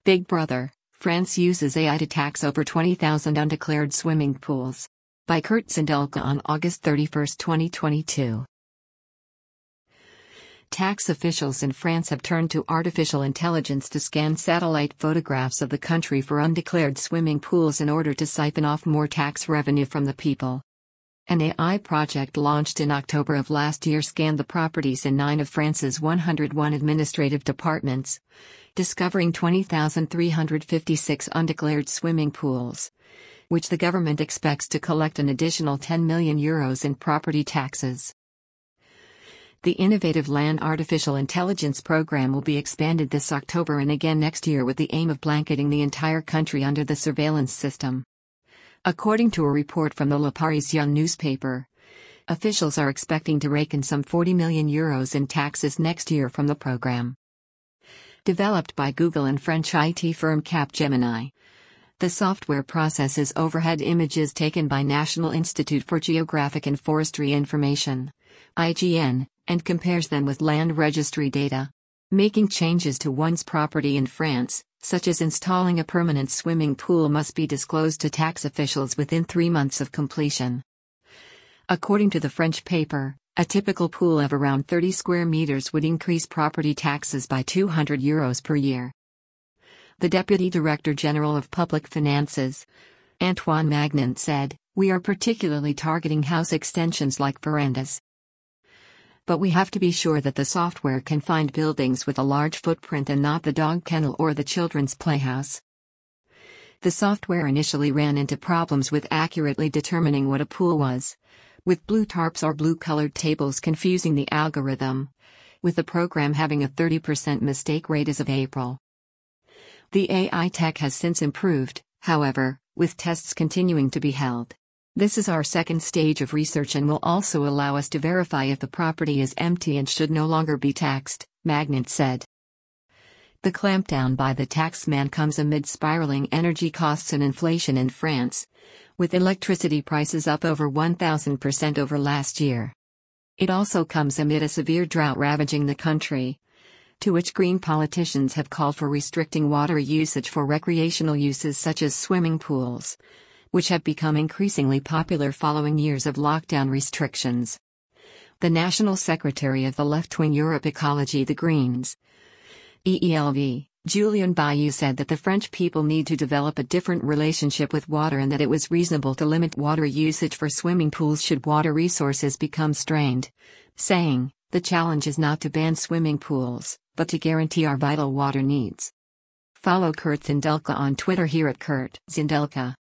Big Brother, France uses AI to tax over 20,000 undeclared swimming pools. By Kurt Zindelka on August 31, 2022. Tax officials in France have turned to artificial intelligence to scan satellite photographs of the country for undeclared swimming pools in order to siphon off more tax revenue from the people. An AI project launched in October of last year scanned the properties in 9 of France's 101 administrative departments, discovering 20,356 undeclared swimming pools, which the government expects to collect an additional €10 million in property taxes. The innovative LAN artificial intelligence program will be expanded this October and again next year with the aim of blanketing the entire country under the surveillance system. According to a report from the Le Parisien newspaper, officials are expecting to rake in some €40 million in taxes next year from the program. Developed by Google and French IT firm Capgemini, the software processes overhead images taken by National Institute for Geographic and Forestry Information (IGN) and compares them with land registry data. Making changes to one's property in France, such as installing a permanent swimming pool, must be disclosed to tax officials within 3 months of completion. According to the French paper, a typical pool of around 30 square meters would increase property taxes by €200 per year. The Deputy Director General of Public Finances, Antoine Magnan, said, "We are particularly targeting house extensions like verandas. But we have to be sure that the software can find buildings with a large footprint and not the dog kennel or the children's playhouse." The software initially ran into problems with accurately determining what a pool was, with blue tarps or blue-colored tables confusing the algorithm, with the program having a 30% mistake rate as of April. The AI tech has since improved, however, with tests continuing to be held. "This is our second stage of research and will also allow us to verify if the property is empty and should no longer be taxed," Magnan said. The clampdown by the taxman comes amid spiraling energy costs and inflation in France, with electricity prices up over 1,000% over last year. It also comes amid a severe drought ravaging the country, to which Green politicians have called for restricting water usage for recreational uses such as swimming pools, which have become increasingly popular following years of lockdown restrictions. The National Secretary of the left-wing Europe Ecology the Greens, EELV, Julien Bayou, said that the French people need to develop a different relationship with water and that it was reasonable to limit water usage for swimming pools should water resources become strained, saying, "The challenge is not to ban swimming pools, but to guarantee our vital water needs." Follow Kurt Zindelka on Twitter here at Kurt Zindelka.